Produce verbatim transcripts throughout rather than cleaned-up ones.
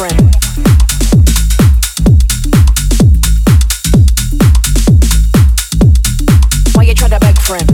friend? Why you try to beg friend?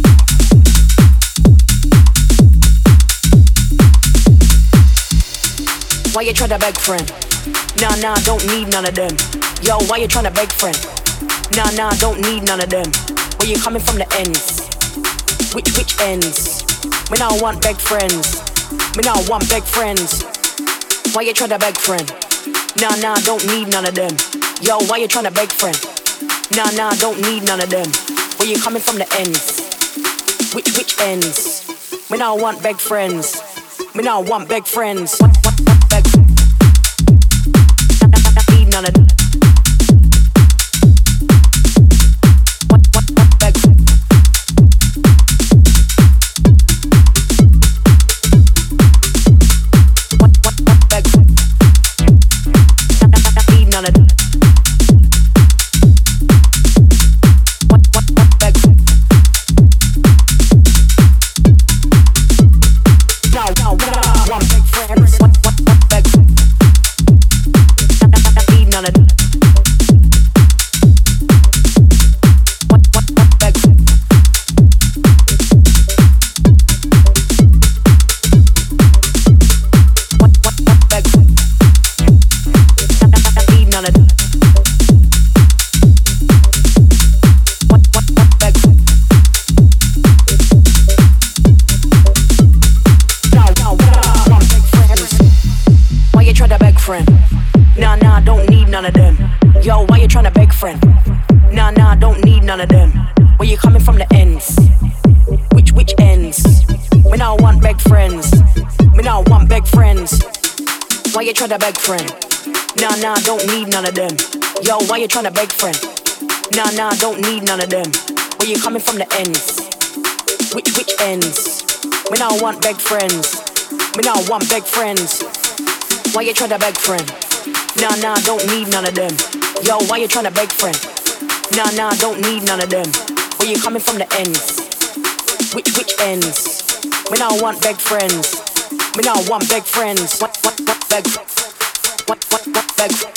Why you try to beg friend? Nah, nah, don't need none of them. Yo, why you tryna beg friend? Nah, nah, don't need none of them. Where you coming from the ends? Which, which ends? Me now want beg friends. Me now want beg friends. Why you tryna beg friend? Nah, nah, don't need none of them. Yo, why you tryna beg friend? Nah, nah, don't need none of them. Where you coming from the ends? Which, which ends? Me now want beg friends. Me now want beg friends. What, what, what, beg? Need none of them. What, what, what, beg? What, what, what, beg? Need none of them. What, what, what, beg? No, no, no, one big friend. What, what, what, beg? Need none of them. What, what, what, beg? What, what, what, beg? Need none of them. What, what, what, beg? No, no, no, one big friend. Why you try to beg friend? Nah, nah, don't need none of them. Yo, why you tryna beg friend? Nah, nah, don't need none of them. Where you coming from the ends? Which, which ends? Me now want beg friends. Me now want beg friends. Why you tryna beg friend? Nah, nah, don't need none of them. Yo, why you tryna beg friend? Nah, nah, don't need none of them. Where you coming from the ends? Which, which ends? Me now want beg friends. Me now want beg friends. Why you tryna beg friend? Nah, nah, don't need none of them. Yo, why you tryna beg friend? Nah, nah, don't need none of them. Where you coming from the ends? Which, which ends? Me now want beg friends. Me now want beg friends. What, what, what, beg? What, what, what, beg?